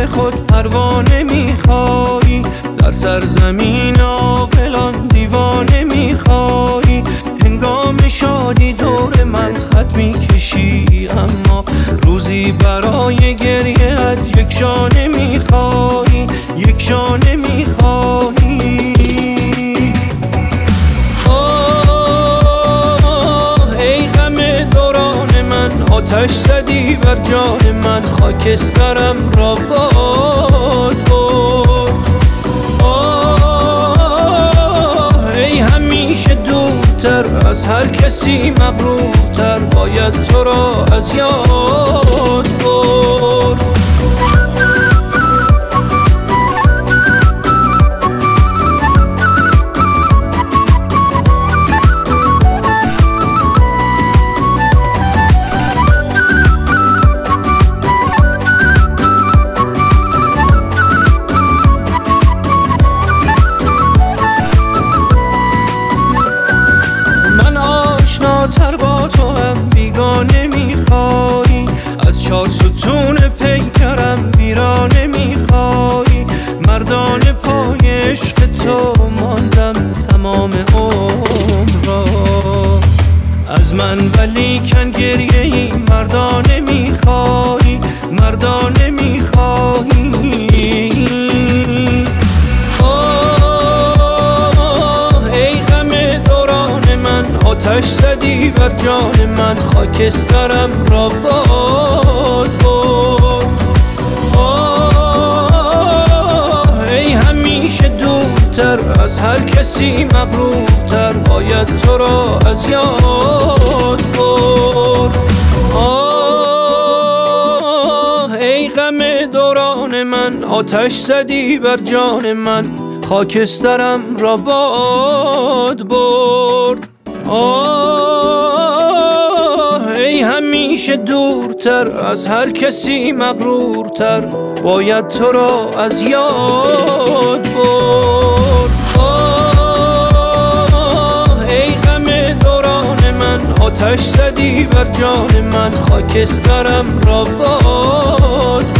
خود پروانه میخوایی، در سرزمین عاقلان دیوانه میخوایی. هنگام شادی دور من خط میکشی، اما روزی برای گریه‌ات یک شانه میخوایی، یک شانه میخوایی. ای غم دوران من، آتش زدی بر جان من، خاکسترم را باد برد. ای همیشه دورتر از هر کسی مغرورتر، باید تو را از یاد برد. تر با تو هم بیگانه میخوایی، از چار ستون پیکرم ویرانه میخوایی. مردانه پای عشق تو ماندم تمام عمر را، از من ولیکن گریه ای مردانه میخوایی، مردانه میخوایی. آتش زدی بر جان من، خاکسترم را باد برد. ای همیشه دورتر از هر کسی مغرورتر، باید تو را از یاد برد. ای غم دوران من، آتش زدی بر جان من، خاکسترم را باد برد. ای همیشه دورتر از هر کسی مغرورتر، باید تو را از یاد برد. ای غم دوران من، آتش زدی بر جان من، خاکسترم را باد